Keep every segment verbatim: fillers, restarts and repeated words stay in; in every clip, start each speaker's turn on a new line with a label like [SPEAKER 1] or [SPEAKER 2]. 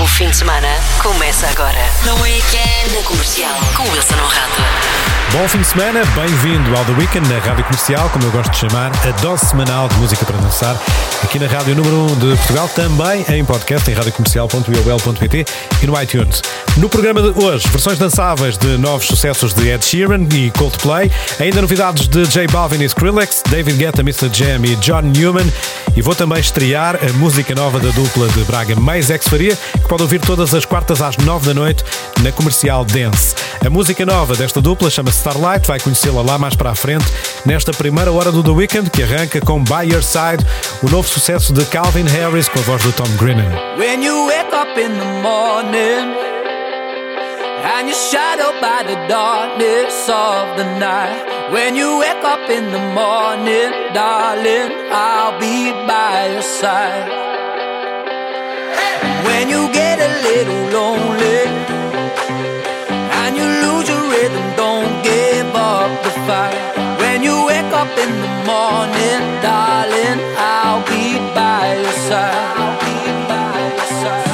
[SPEAKER 1] O fim de semana começa agora. No Weekend, na Comercial, com Wilson Honrado.
[SPEAKER 2] Bom fim de semana, bem-vindo ao The Weekend na Rádio Comercial, como eu gosto de chamar, a dose semanal de música para dançar, aqui na Rádio Número um de Portugal, também em podcast em radiocomercial ponto i o l ponto p t e no iTunes. No programa de hoje, versões dançáveis de novos sucessos de Ed Sheeran e Coldplay, ainda novidades de J Balvin e Skrillex, David Guetta, mister Jam e John Newman, e vou também estrear a música nova da dupla de Braga, Mais Ex Faria, que pode ouvir todas as quartas às nove da noite na Comercial Dance. A música nova desta dupla chama-se Starlight, vai conhecê-la lá mais para a frente, nesta primeira hora do The Weekend, que arranca com By Your Side, o novo sucesso de Calvin Harris com a voz de Tom Grennan.
[SPEAKER 3] When you wake up in the morning and you're shadowed by the darkness of the night, when you wake up in the morning, darling, I'll be by your side. When you get a little lonely and you lose your rhythm, don't give up the fight. When you wake up in the morning, darling, I'll be by your side. I'll be by your side.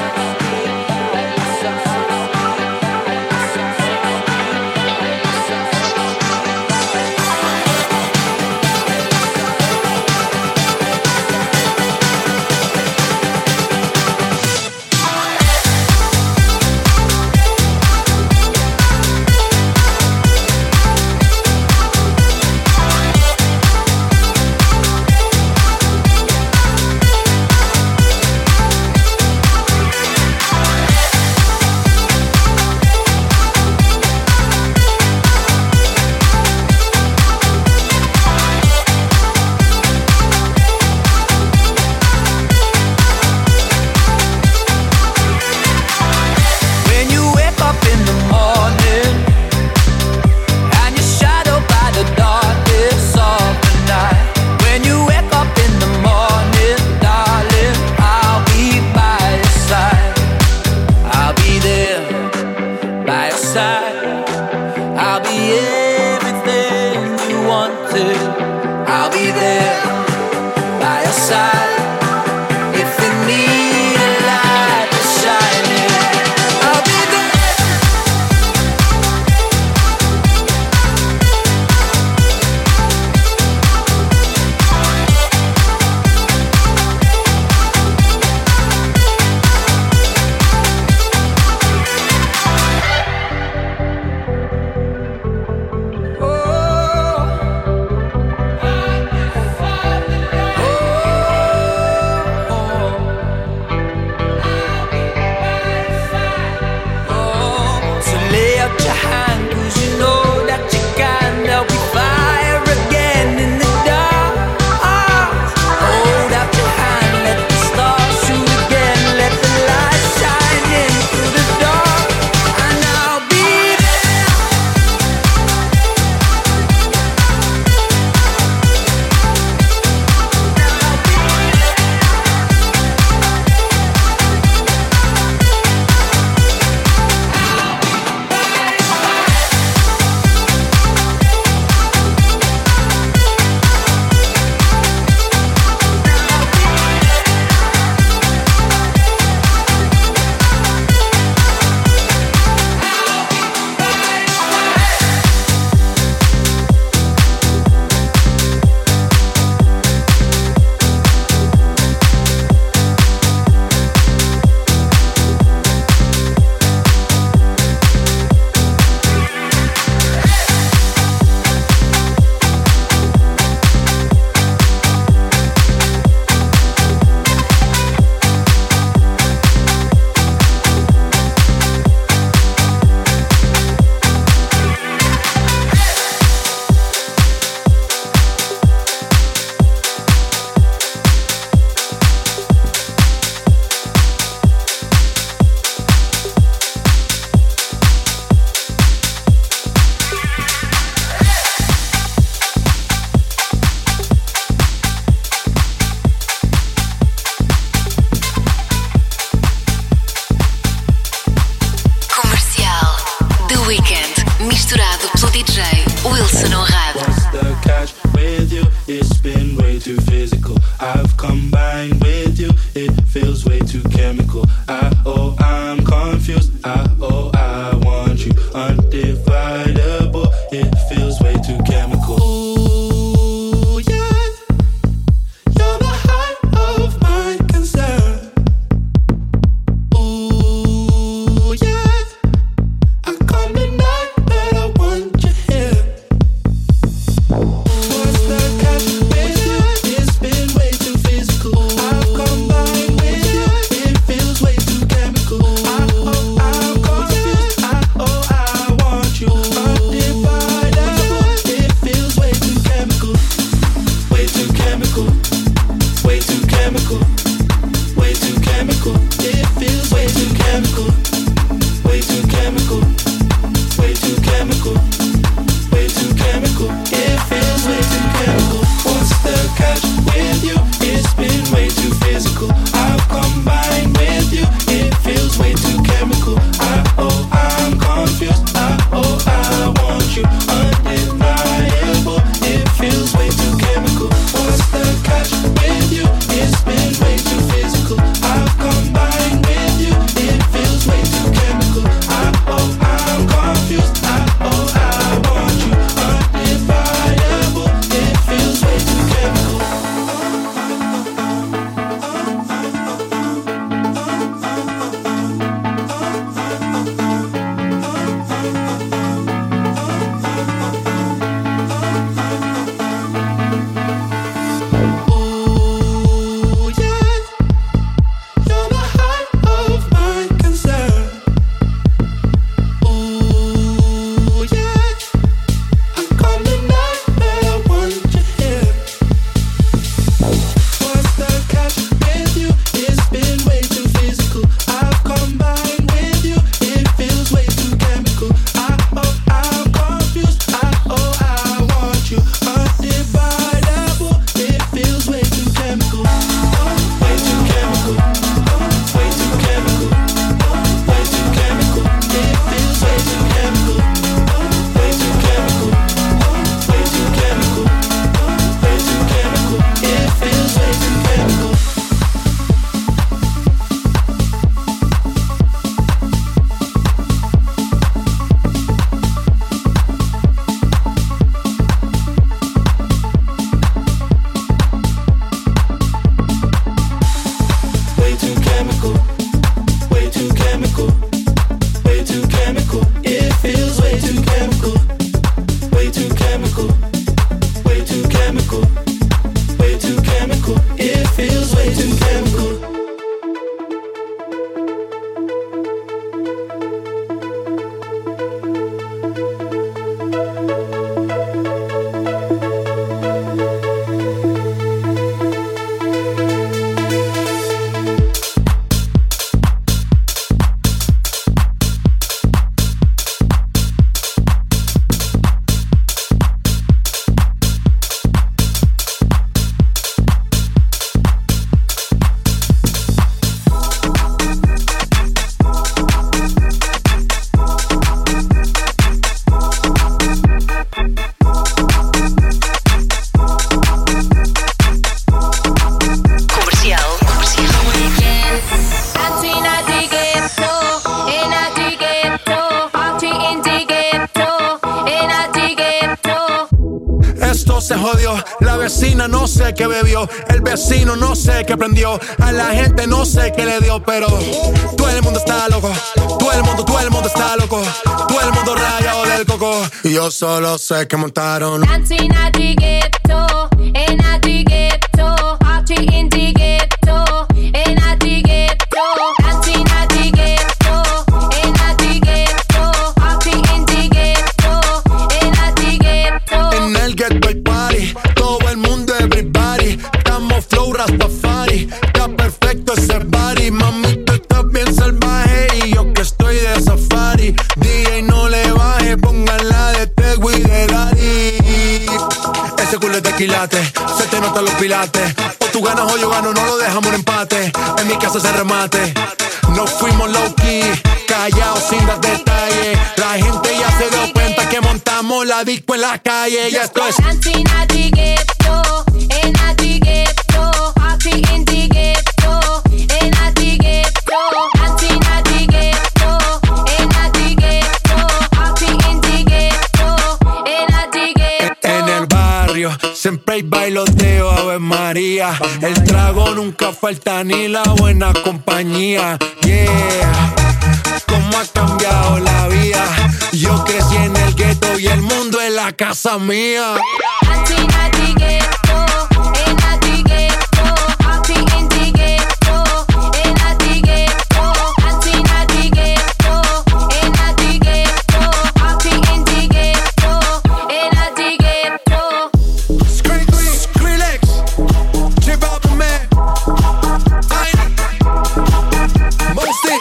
[SPEAKER 4] jodió. La vecina no sé qué bebió, el vecino no sé qué prendió, a la gente no sé qué le dio, pero todo el mundo está loco, todo el mundo, todo el mundo está loco, todo el mundo rayado del coco. Y yo solo sé que montaron
[SPEAKER 5] Dancing at the ghetto, and at the ghetto, party in the ghetto, and at the ghetto, dancing at the ghetto, and at the ghetto, party in the ghetto, and at the ghetto.
[SPEAKER 4] En el ghetto hay party, todo el mundo everybody, estamos flow Rastafari, está perfecto ese body, mami tú estás bien salvaje y yo que estoy de safari, D J no le baje, pónganla de Tego y de Daddy. Ese culo es de quilate, se te notan los pilates, o tú ganas o yo gano, no lo dejamos en empate, en mi casa se remate. Nos fuimos low key, callados sin dar detalles. La gente ya se dio cuenta que montamos la disco en la calle. Y esto es
[SPEAKER 5] Dancing at the ghetto, and at the ghetto, party in the ghetto, and at the ghetto, dancing at the ghetto, and at the ghetto, party in the ghetto, and at the ghetto.
[SPEAKER 4] en el barrio, siempre hay bailoteo, Ave María. El trago nunca falta ni la buena compañía. Yeah, cómo ha cambiado la vida. Yo crecí en el gueto y el mundo es la casa mía.
[SPEAKER 5] Dancing at the ghetto, and at the ghetto, party in the ghetto, and at the ghetto, dancing at the ghetto, and at the ghetto, party in the ghetto, and at the ghetto.
[SPEAKER 4] Screen Queen, Skrillex, J Balvin, man, Tiny, Mosty,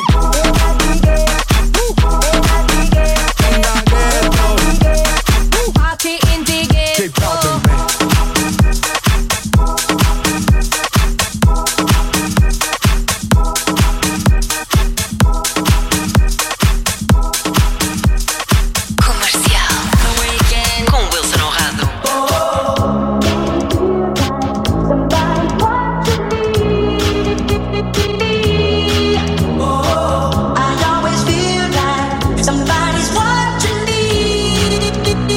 [SPEAKER 4] in the ghetto,
[SPEAKER 5] Party in the
[SPEAKER 4] J
[SPEAKER 5] ghetto.
[SPEAKER 4] Balvin, man.
[SPEAKER 1] Comercial. No Weekend com Wilson Honrado.
[SPEAKER 6] I always feel like somebody's watching me.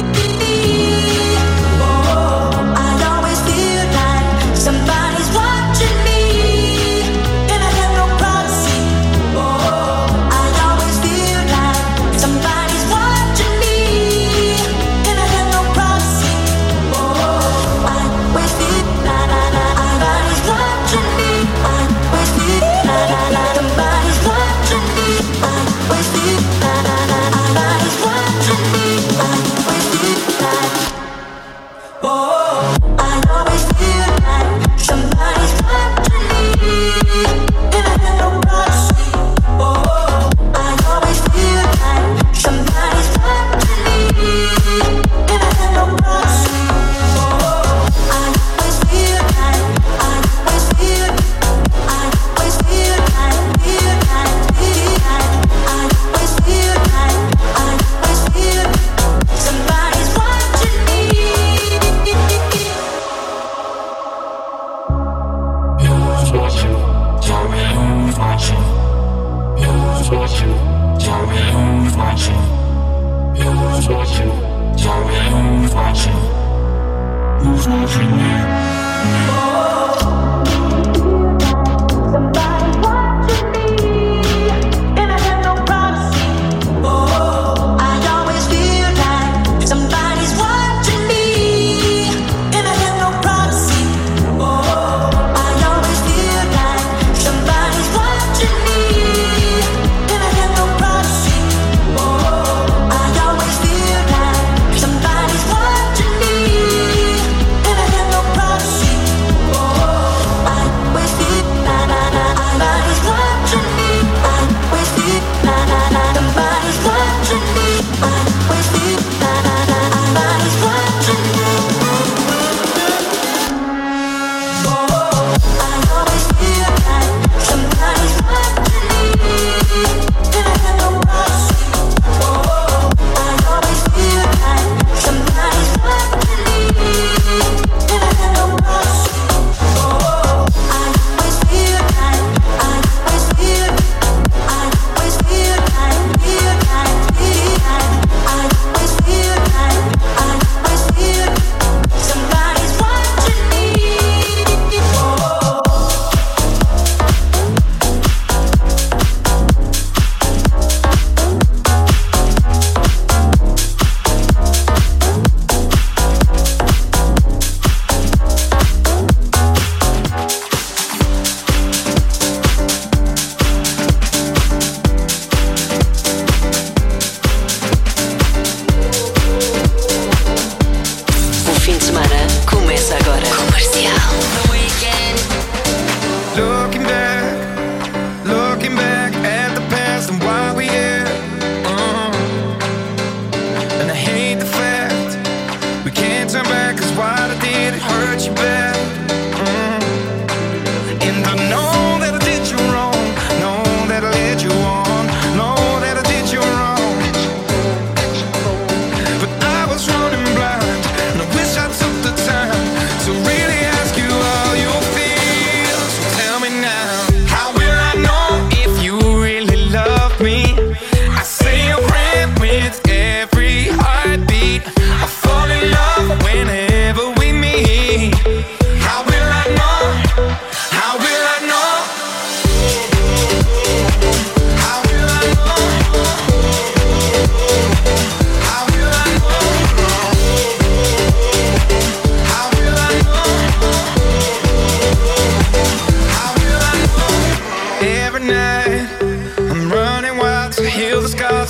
[SPEAKER 6] I always feel like somebody's watching me, and I have no privacy. I always feel like somebody's watching me, and I have no privacy. I always feel like somebody's watching me. I always feel like somebody's watching me. I always feel like somebody's watching me. I always feel like, oh, I always feel like somebody's watching me, and I have no privacy. Oh, I always feel like somebody's watching me, and I have no privacy. Oh, I always feel like, I always feel, I always feel like, feel like, feel like, I always feel like, I always feel somebody's watching me.
[SPEAKER 7] Who's watching? Tell me who's watching. Who's watching? Tell me who's watching. Who's watching? Tell me who's watching. Who's watching me?
[SPEAKER 6] Somebody's watching me, and I have no privacy. Oh, I always feel like somebody's watching me, and I have no privacy. Oh, I always feel like somebody's watching me, and I have no privacy. Oh, I always feel like somebody's watching me, and I have no privacy.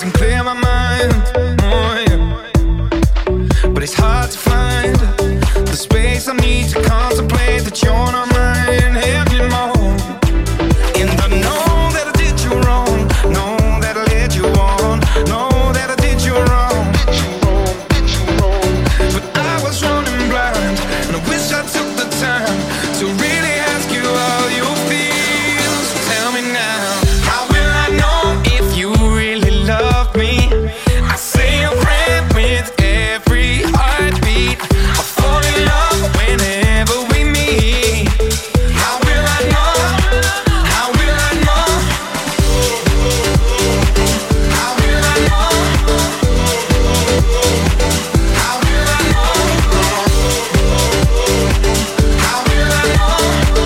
[SPEAKER 8] and clear my mind. Oh, yeah. But it's hard to find the space I need to contemplate that you're not mine anymore. And I know that I did you wrong, know that I led you on, know that I did you wrong. But I was running blind, and I wish I took the time to really ask you how you feel. So tell me now, how will I know if you really love me? I say a prayer with every heartbeat. I fall in love whenever we meet. How will I know? How will I know? How will I know? How will I know? How will I know?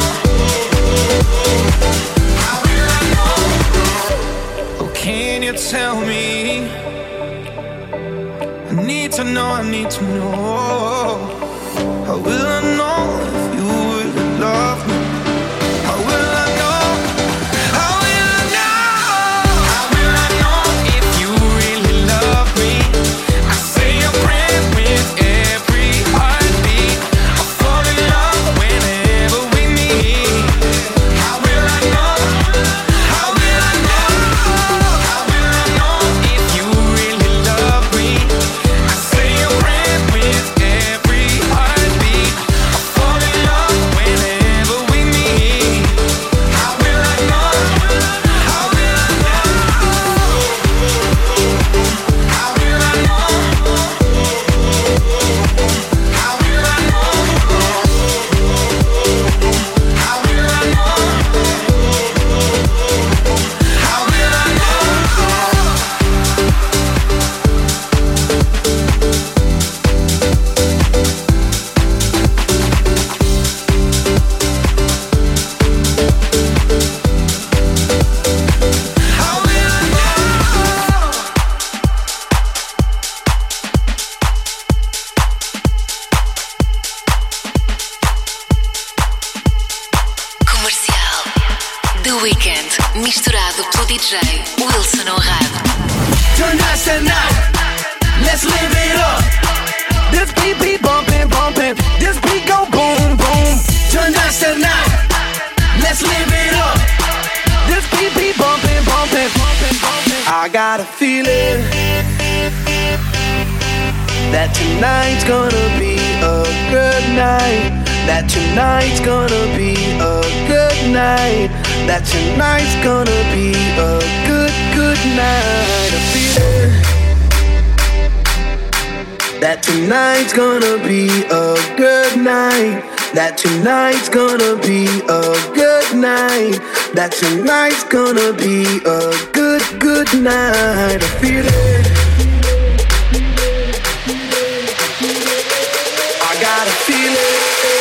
[SPEAKER 8] How will I know? Oh, can you tell me? I need to know, I need to know. How will I know if you really love me? How will I know? How will I know? How will I know if you really love me? I say a prayer with every heartbeat. I fall in love whenever we meet. How will I know? How will I know? How will I know if you really love me? I say a prayer with every heartbeat. I fall in love whenever we meet. How will I know? How will I know? How will I know? How will I know? How will I know? How will I know? How will I know?
[SPEAKER 1] Comercial. The Weeknd, misturado pelo D J Wilson Honrado.
[SPEAKER 3] Tonight's the night, let's live it up. This beat be bumpin', bumpin', this beat go boom, boom. Tonight's the night, let's live it up. This beat be bumpin', bumpin', bumpin', bumpin'. I got a feeling that tonight's gonna be a good night. That tonight's gonna be a good night. That tonight's gonna be a good, good night. A feeling that tonight's gonna be a good night. That tonight's gonna be a good night. That tonight's gonna be a good, good night. A feeling I got a feeling.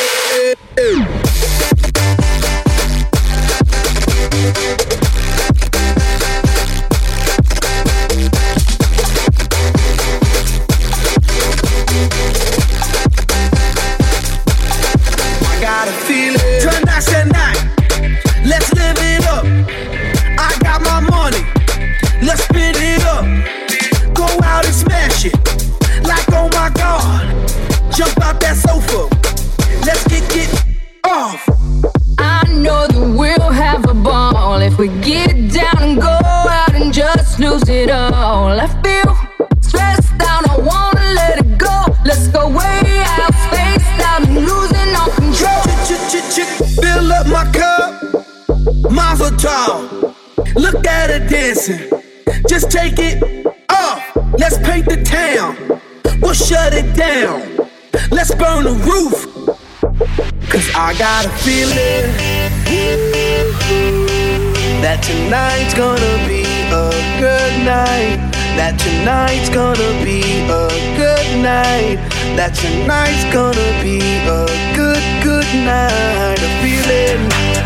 [SPEAKER 3] I got a feeling. Tonight's the night, let's live it up. I got my money, let's spin it up. Go out and smash it, like oh my God. Jump out that sofa, let's get it off.
[SPEAKER 5] I know that we'll have a ball if we get down and go out and just lose it all. I feel stressed out, I wanna let it go. Let's go way out, spaced out and losing all control.
[SPEAKER 3] Fill up my cup, Mazel tov. Look at her dancing, just take it off. Let's paint the town, we'll shut it down. Let's burn the roof, cause I got a feeling that tonight's gonna be a good night. That tonight's gonna be a good night. That tonight's gonna be a good, good night. A feeling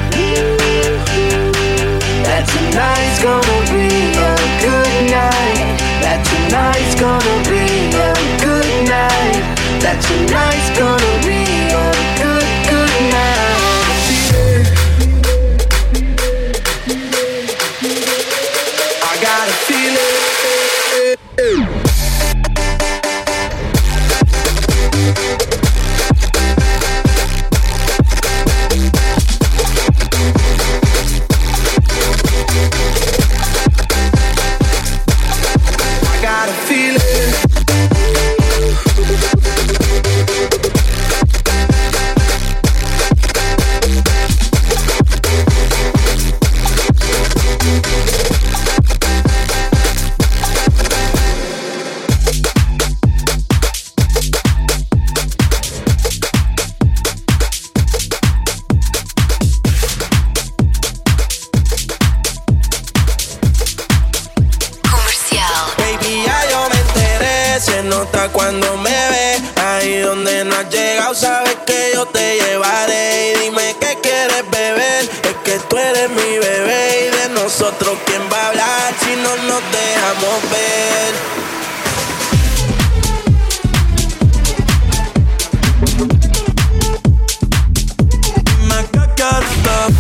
[SPEAKER 3] that tonight's gonna be a good night. That tonight's gonna be a good night. That tonight's gonna be a good, good night. A feeling I got a feeling
[SPEAKER 9] nota cuando me ves. Ahí donde no has llegado, sabes que yo te llevaré. Y dime qué quieres beber, es que tú eres mi bebé. Y de nosotros, ¿quién va a hablar si no nos dejamos ver? Dime qué quieres beber.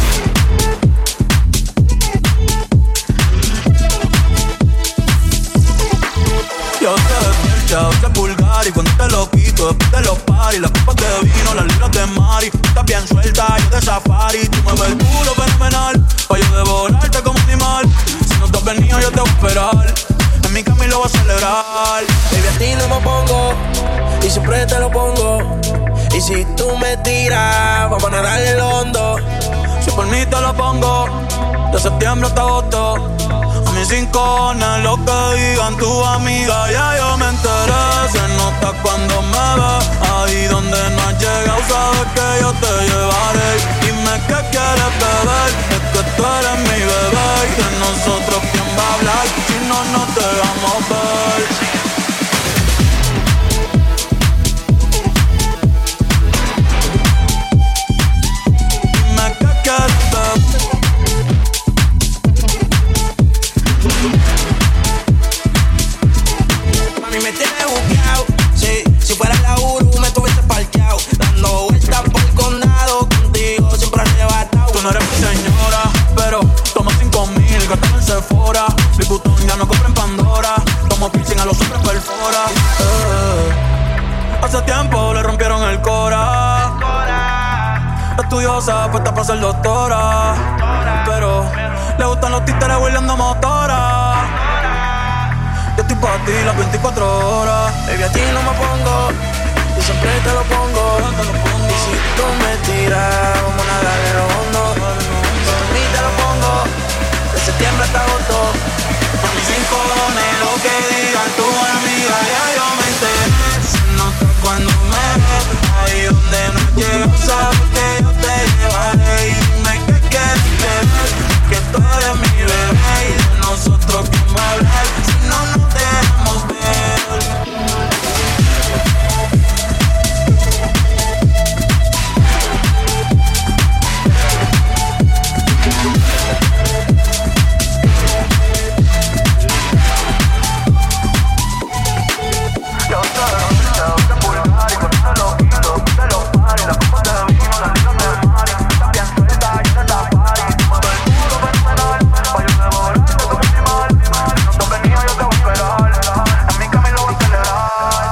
[SPEAKER 9] Yo te despierto, te pulgar y cuando te lo quito, después de los paris, las copas de vino, las libras de mari. Estás bien suelta, yo de safari. Tú me ves el culo fenomenal, pa' yo devorarte como animal. Si no te has venido, yo te voy a esperar. En mi cama y lo voy a celebrar. Baby, a ti no me pongo, y siempre te lo pongo. Y si tú me tiras, vamos a nadar en el hondo. Si por mí te lo pongo, de septiembre hasta agosto. Mis cinco lo que digan tu amiga, ya yo me enteré. Se nota cuando me ves. Ahí donde no has llegado, sabes que yo te llevaré. Dime qué quieres beber, es que tú eres mi bebé. Y de nosotros, ¿quién va a hablar si no nos dejamos ver? Dime qué quieres beber. Mami, me tienes buqueado. Sí, si fuera la Uru me tuviese parqueado. Dando vueltas por el condado, contigo siempre arrebatado. Tú no eres mi señora, pero toma cinco mil, gastame en Sephora. Mi putón ya no compra en Pandora. Tomo piercing a los hombres perfora. eh, Hace tiempo le rompieron el cora. Estudiosa, puesta para ser doctora. Pero le gustan los títeres huirleando motora. Yo estoy pa' ti las veinticuatro horas. Baby, a ti no me pongo, y siempre te lo pongo. Y si tú me tiras, vamos a nadar en lo hondo. Si a mí te lo pongo, de septiembre hasta agosto. A mis cinco dones, lo que digan tu amiga, ya yo me enteré. Se nota cuando me ves. Ahí donde no llego, sabes que yo te llevaré. Y dime qué quieres beber, que tú eres mi bebé. Y de nosotros, ¿quién va a hablar si no nos dejamos ver? Yo te lo te pulgar y cuando te lo quito, te lo pari. Las copas de vino, las libras de mari. Estás bien suelta, yo te safari. Tú me ves el culo fenomenal, pa' yo devorarte como animal. Si no te has venido, yo te voy a esperar. En mi cama y lo voy a celebrar.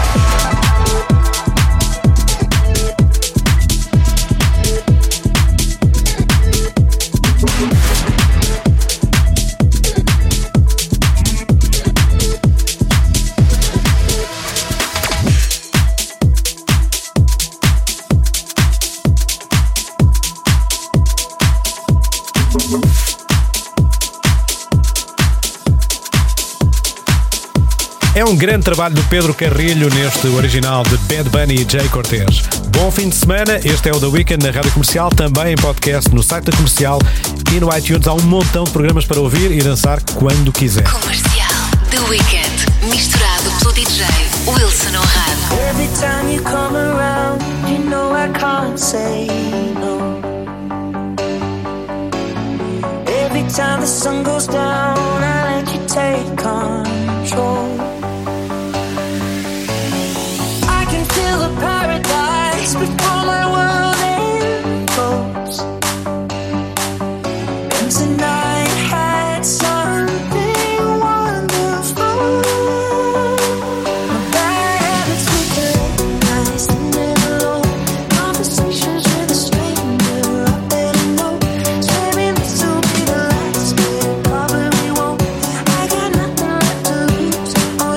[SPEAKER 2] É um grande trabalho do Pedro Carrilho neste original de Bad Bunny e Jay Cortez. Bom fim de semana, este é o The Weekend na Rádio Comercial, também em podcast no site da Comercial e no iTunes. Há um montão de programas para ouvir e dançar quando quiser.
[SPEAKER 1] Comercial. The Weekend. Misturado pelo D J Wilson Honrado.
[SPEAKER 6] Every time you come around, you know I can't say no. Every time the sun goes down, I let you take control. I can feel the paradise before my world implodes. And tonight had something wonderful. My bad habits we could nice and never low. Conversations with a stranger, I better know. Swearing this will be the last, but it probably won't. I got nothing left to lose. All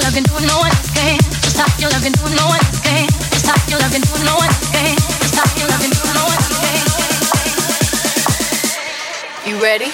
[SPEAKER 5] loving, do no one escape. To stop your loving, do no one escape. To stop your loving, do no one escape. To stop your loving, do no one escape. You ready?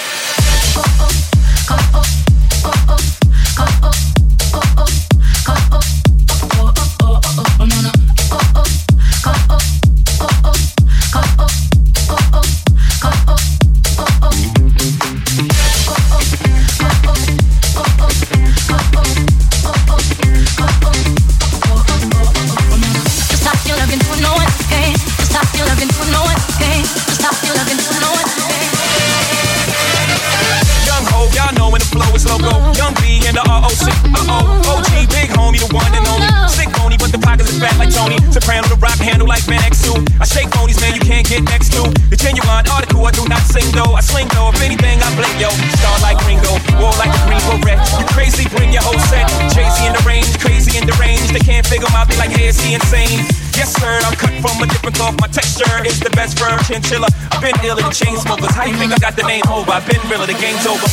[SPEAKER 10] Soprano, the rock handle like Van X two. I shake phonies, man, you can't get next to. The genuine article, I do not sing though. I sling though, if anything, I blink, yo. Star like Ringo, war like a green beret. You crazy, bring your whole set. Jay-Z in the range, crazy in the range. They can't figure him out, be like, hey, is he insane? Yes, sir, I'm cut from a different cloth. My texture is the best firm chinchilla. I've been ill in the chain smokers. How you think I got the name over? I've been realer, the game's over.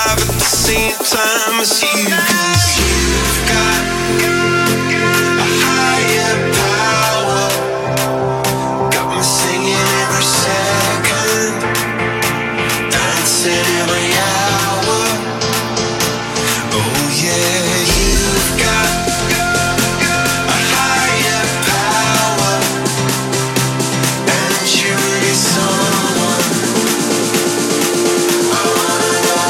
[SPEAKER 8] alive at the same time as you. 'Cause you've got a higher power, got me singing every second, dancing every hour. Oh yeah, you've got a higher power, and you're really someone I wanna know.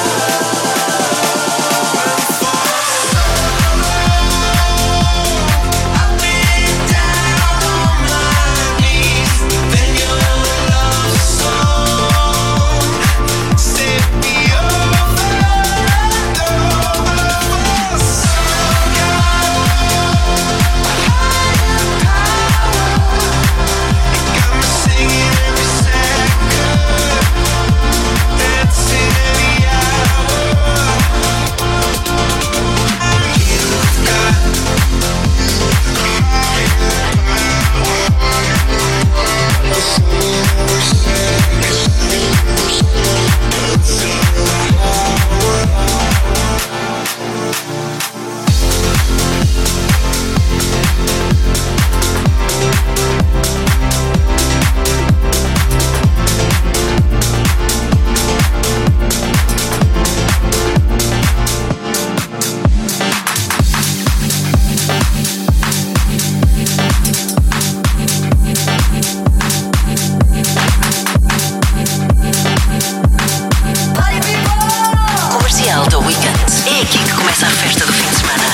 [SPEAKER 8] I've been down on my knees, then your love song set me over and over. Some got a higher power, it got me singing every second, dancing every hour. You've got
[SPEAKER 1] Comercial The Weekend. É aqui que começa a festa do fim de semana.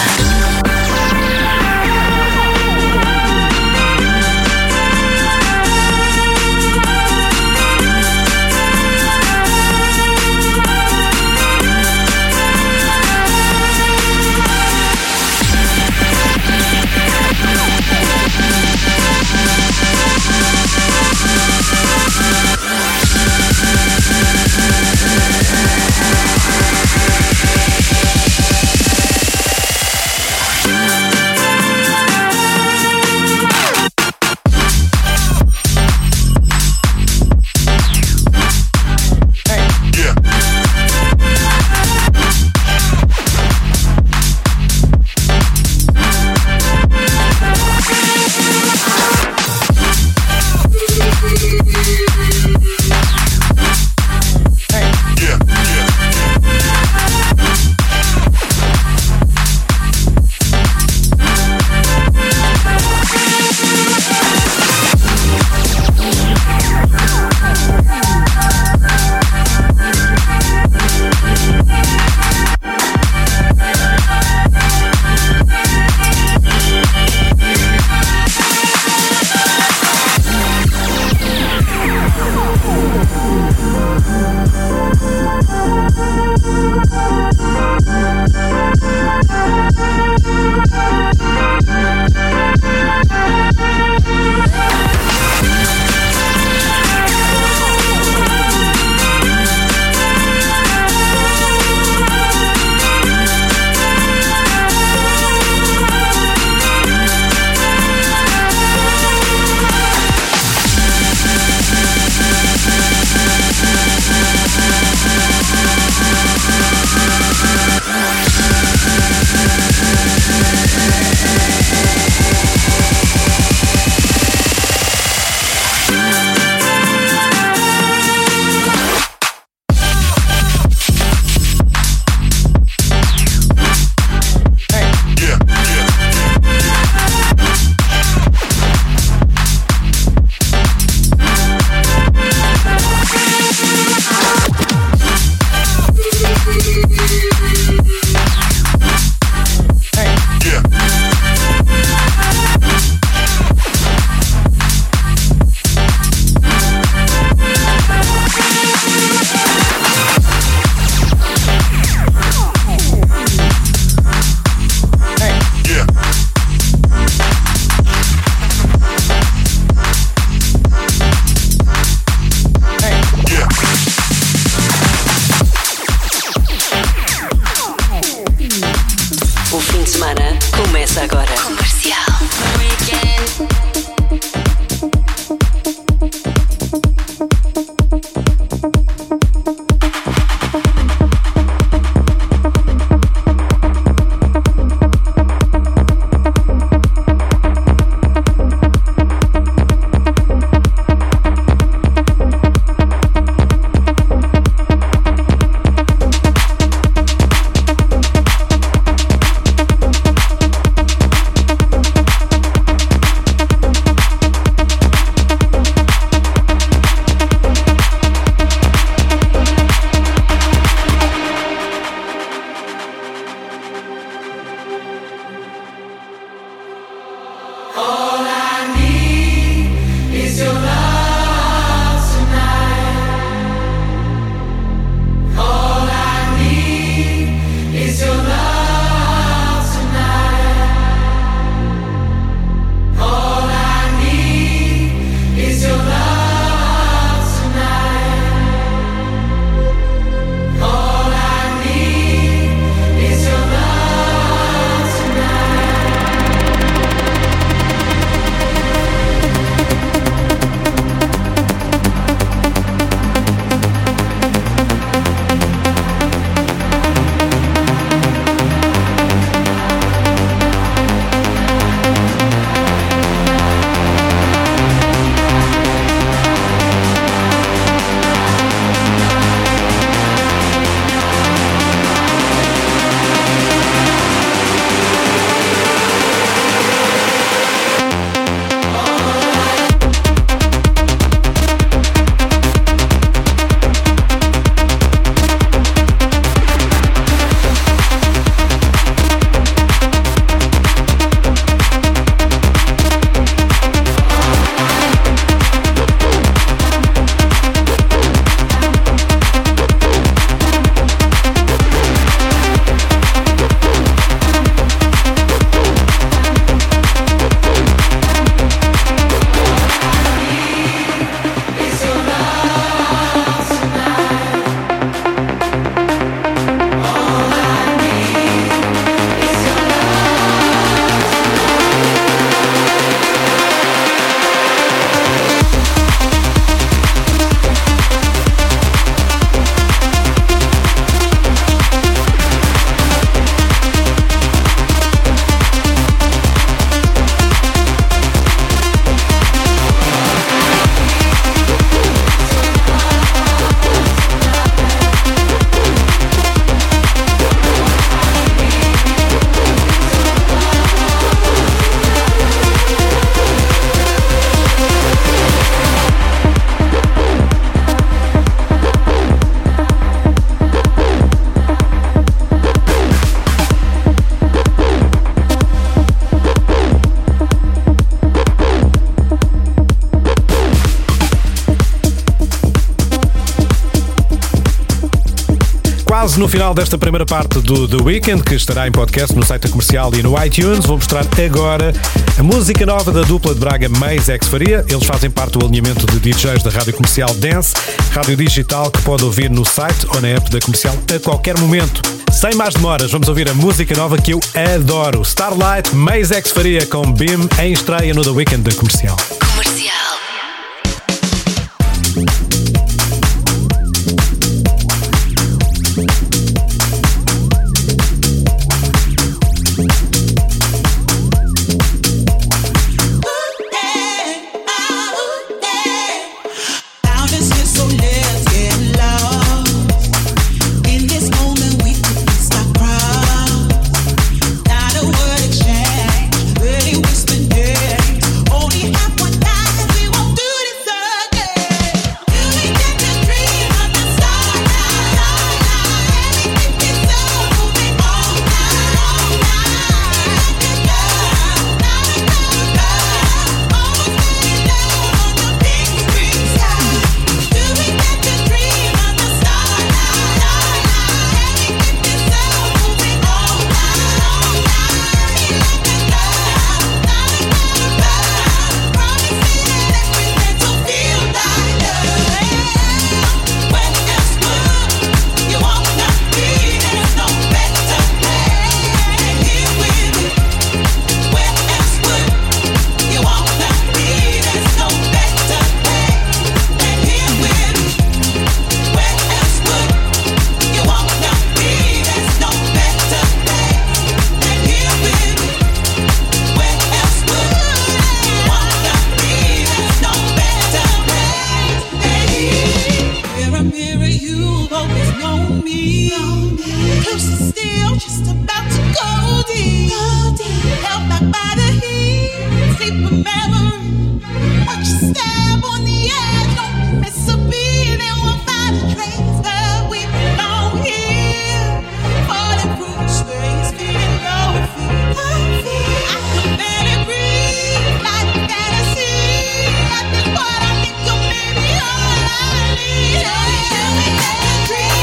[SPEAKER 2] quase no final desta primeira parte do The Weekend, que estará em podcast no site da Comercial e no iTunes. Vou mostrar agora a música nova da dupla de Braga Mais X Faria. Eles fazem parte do alinhamento de D Js da Rádio Comercial Dance, rádio digital que pode ouvir no site ou na app da Comercial a qualquer momento. Sem mais demoras, vamos ouvir a música nova que eu adoro. Starlight, Mais X Faria com Bim, em estreia no The Weekend da Comercial.
[SPEAKER 1] Comercial.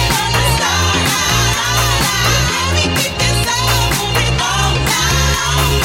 [SPEAKER 6] Dream on the star.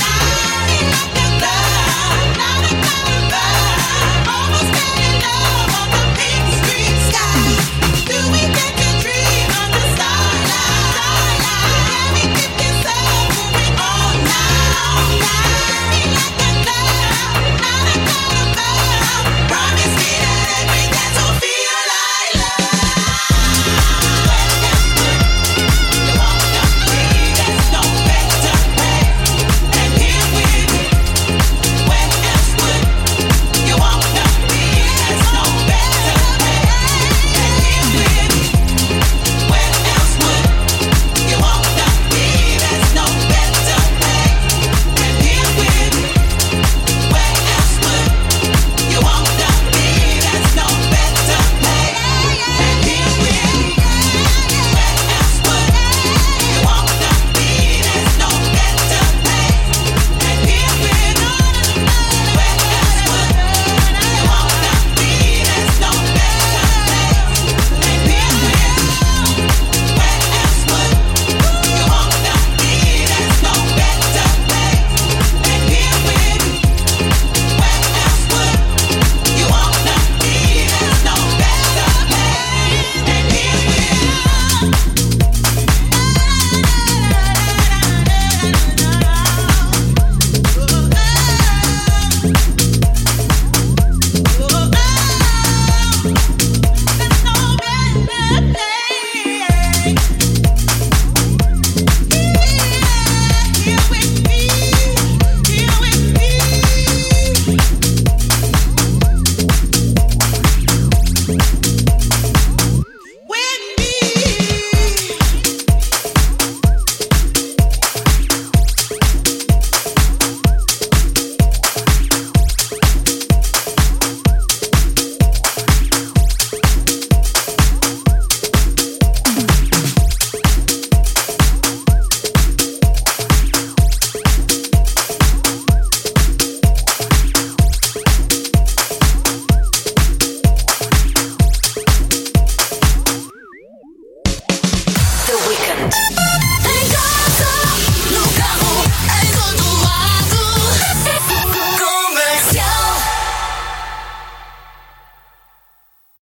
[SPEAKER 1] Weekend.